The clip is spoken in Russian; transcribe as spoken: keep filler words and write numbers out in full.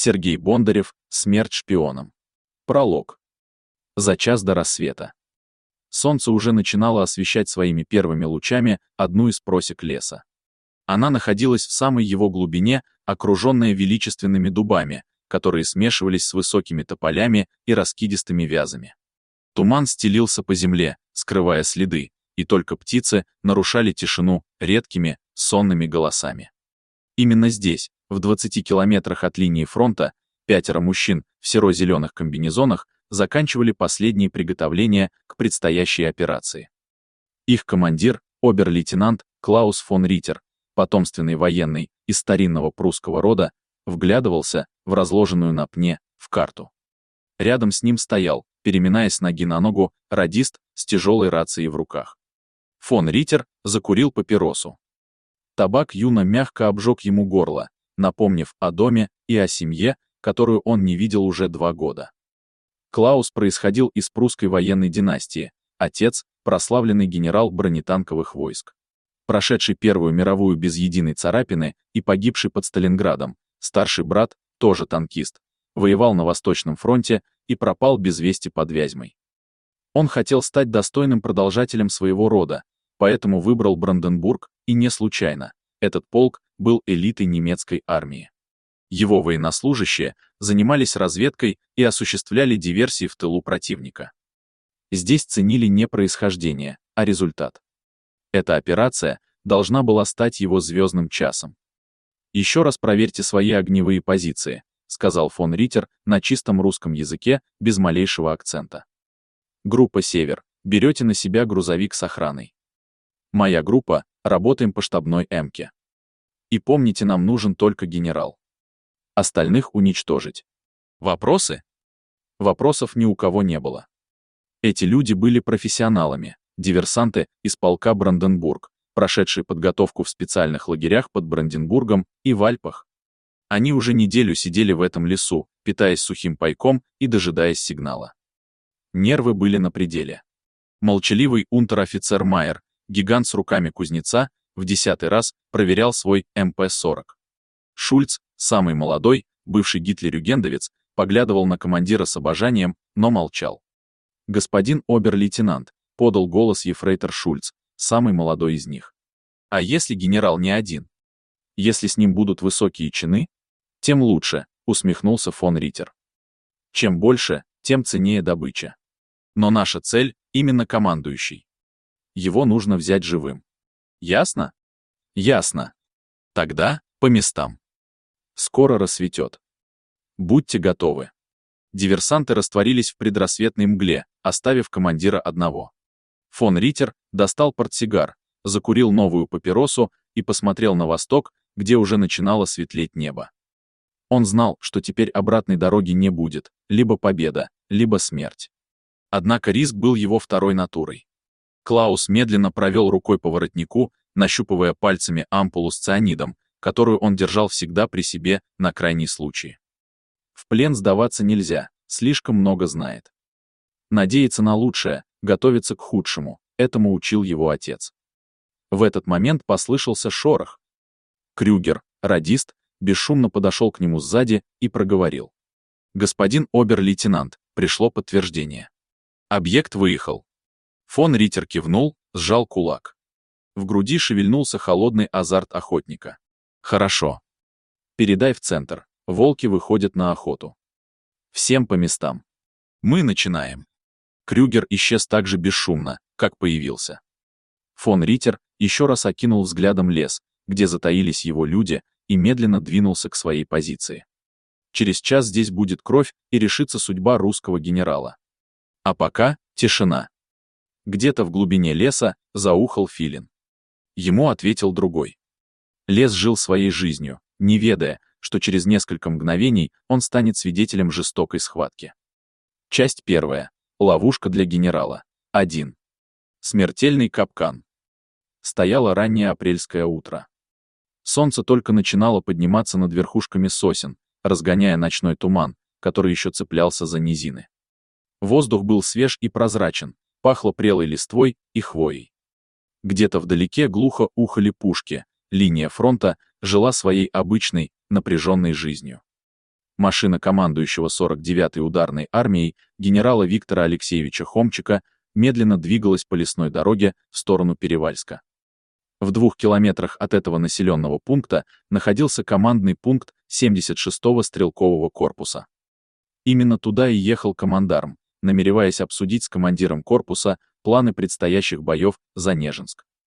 Сергей Бондарев, смерть шпионам. Пролог. За час до рассвета. Солнце уже начинало освещать своими первыми лучами одну из просек леса. Она находилась в самой его глубине, окруженная величественными дубами, которые смешивались с высокими тополями и раскидистыми вязами. Туман стелился по земле, скрывая следы, и только птицы нарушали тишину редкими, сонными голосами. Именно здесь, в двадцати километрах от линии фронта, пятеро мужчин в серо-зеленых комбинезонах заканчивали последние приготовления к предстоящей операции. Их командир, обер-лейтенант Клаус фон Риттер, потомственный военный из старинного прусского рода, вглядывался в разложенную на пне в карту. Рядом с ним стоял, переминаясь с ноги на ногу, радист с тяжелой рацией в руках. Фон Риттер закурил папиросу. Табак юно мягко обжег ему горло, напомнив о доме и о семье, которую он не видел уже два года. Клаус происходил из прусской военной династии, отец — прославленный генерал бронетанковых войск. Прошедший Первую мировую без единой царапины и погибший под Сталинградом, старший брат, тоже танкист, воевал на Восточном фронте и пропал без вести под Вязьмой. Он хотел стать достойным продолжателем своего рода, поэтому выбрал Бранденбург, и не случайно. Этот полк был элитой немецкой армии. Его военнослужащие занимались разведкой и осуществляли диверсии в тылу противника. Здесь ценили не происхождение, а результат. Эта операция должна была стать его звездным часом. «Еще раз проверьте свои огневые позиции», — сказал фон Риттер на чистом русском языке, без малейшего акцента. «Группа «Север», берете на себя грузовик с охраной. Моя группа, работаем по штабной эмке. И помните, нам нужен только генерал. Остальных уничтожить. Вопросы?» Вопросов ни у кого не было. Эти люди были профессионалами, диверсанты из полка Бранденбург, прошедшие подготовку в специальных лагерях под Бранденбургом и в Альпах. Они уже неделю сидели в этом лесу, питаясь сухим пайком и дожидаясь сигнала. Нервы были на пределе. Молчаливый унтер-офицер Майер, гигант с руками кузнеца, в десятый раз проверял свой эм пэ сорок. Шульц, самый молодой, бывший гитлерюгендовец, поглядывал на командира с обожанием, но молчал. «Господин обер-лейтенант», — подал голос ефрейтор Шульц, самый молодой из них. «А если генерал не один? Если с ним будут высокие чины, тем лучше», — усмехнулся фон Риттер. «Чем больше, тем ценнее добыча. Но наша цель — именно командующий. Его нужно взять живым. Ясно?» «Ясно. Тогда по местам. Скоро рассветет. Будьте готовы». Диверсанты растворились в предрассветной мгле, оставив командира одного. Фон Риттер достал портсигар, закурил новую папиросу и посмотрел на восток, где уже начинало светлеть небо. Он знал, что теперь обратной дороги не будет, либо победа, либо смерть. Однако риск был его второй натурой. Клаус медленно провел рукой по воротнику, нащупывая пальцами ампулу с цианидом, которую он держал всегда при себе на крайний случай. В плен сдаваться нельзя, слишком много знает. Надеяться на лучшее, готовиться к худшему, этому учил его отец. В этот момент послышался шорох. Крюгер, радист, бесшумно подошел к нему сзади и проговорил. «Господин обер-лейтенант, пришло подтверждение. Объект выехал». Фон Риттер кивнул, сжал кулак. В груди шевельнулся холодный азарт охотника. «Хорошо. Передай в центр, волки выходят на охоту. Всем по местам. Мы начинаем». Крюгер исчез так же бесшумно, как появился. Фон Риттер еще раз окинул взглядом лес, где затаились его люди, и медленно двинулся к своей позиции. Через час здесь будет кровь и решится судьба русского генерала. А пока тишина. Где-то в глубине леса заухал филин. Ему ответил другой. Лес жил своей жизнью, не ведая, что через несколько мгновений он станет свидетелем жестокой схватки. Часть первая. Ловушка для генерала. один. Смертельный капкан. Стояло раннее апрельское утро. Солнце только начинало подниматься над верхушками сосен, разгоняя ночной туман, который еще цеплялся за низины. Воздух был свеж и прозрачен, пахло прелой листвой и хвоей. Где-то вдалеке глухо ухали пушки, линия фронта жила своей обычной, напряженной жизнью. Машина командующего сорок девятой ударной армией генерала Виктора Алексеевича Хомчика медленно двигалась по лесной дороге в сторону Перевальска. В двух километрах от этого населенного пункта находился командный пункт семьдесят шестого стрелкового корпуса. Именно туда и ехал командарм, намереваясь обсудить с командиром корпуса планы предстоящих боев за Нежинск.